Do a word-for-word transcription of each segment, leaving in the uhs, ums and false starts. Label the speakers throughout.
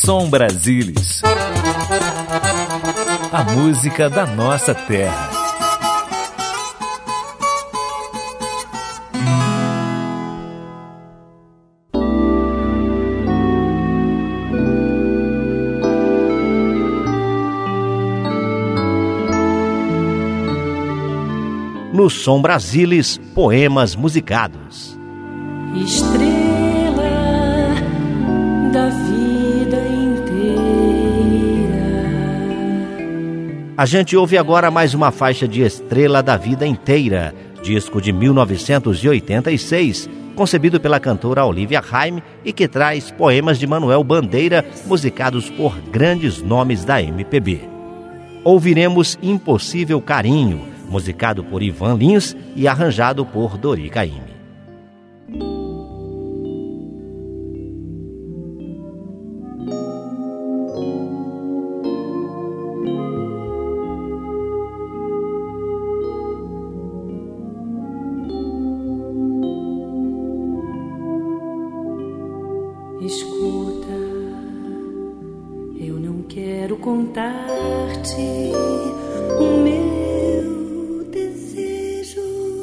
Speaker 1: Som Brasilis. A música da nossa terra.
Speaker 2: No Som Brasilis, poemas musicados.
Speaker 3: Estrela da vida inteira.
Speaker 2: A gente ouve agora mais uma faixa de Estrela da Vida Inteira, disco de mil novecentos e oitenta e seis, concebido pela cantora Olivia Haim e que traz poemas de Manuel Bandeira, musicados por grandes nomes da M P B. Ouviremos Impossível Carinho, musicado por Ivan Lins e arranjado por Dori Caymmi.
Speaker 3: Escuta, eu não quero contar-te o meu desejo.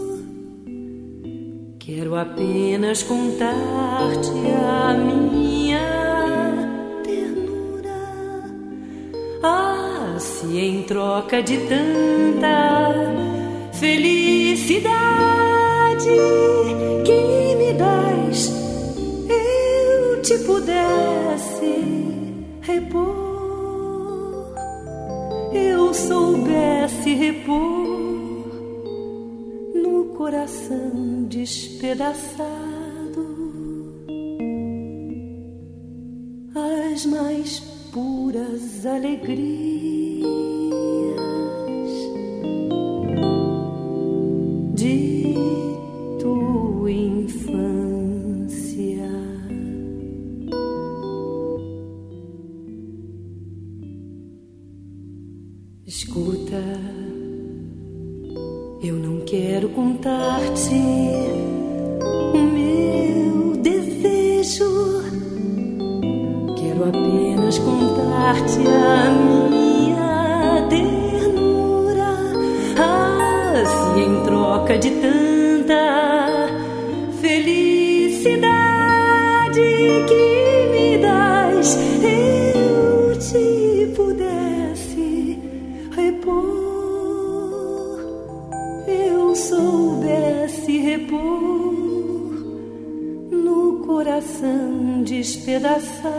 Speaker 3: Quero apenas contar-te a minha ternura. Ah, se em troca de tanta felicidade que me dás, eu te pudesse repor, eu soubesse repor no coração despedaçado as mais puras alegrias de tua infância. Escuta, eu não quero contar-te o meu desejo. Quero apenas contar-te a minha ternura. Ah, se em troca de tanta felicidade que me dás, eu te pudesse repor, eu soubesse repor no coração despedaçado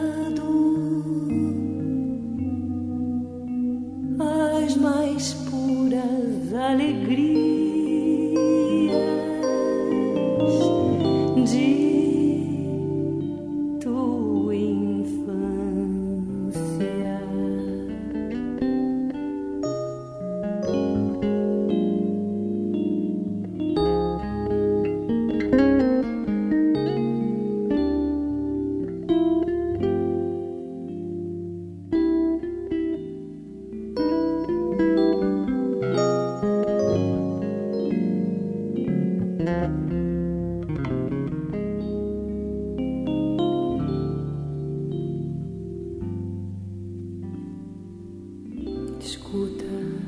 Speaker 3: as mais puras alegrias de tua infância. Escuta,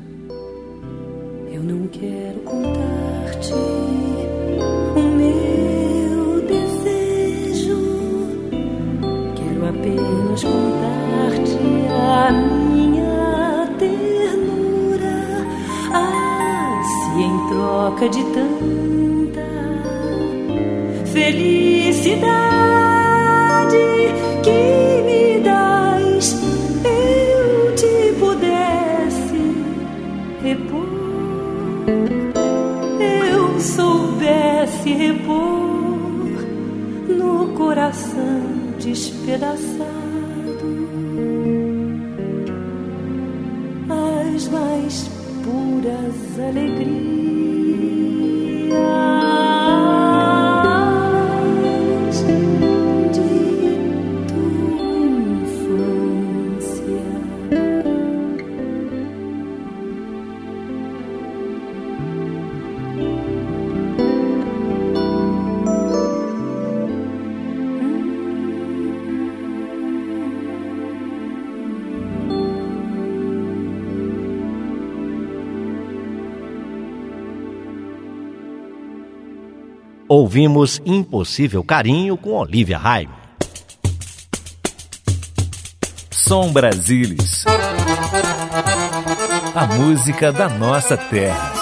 Speaker 3: eu não quero contar-te o meu desejo. Quero apenas contar-te a minha ternura. Ah, se em troca de tanta felicidade que me dás, eu te pudesse repor, eu soubesse repor no coração despedaçado as mais puras alegrias de tua infância.
Speaker 2: Ouvimos Impossível Carinho com Olivia Haim.
Speaker 1: Som Brasilis. A música da nossa terra.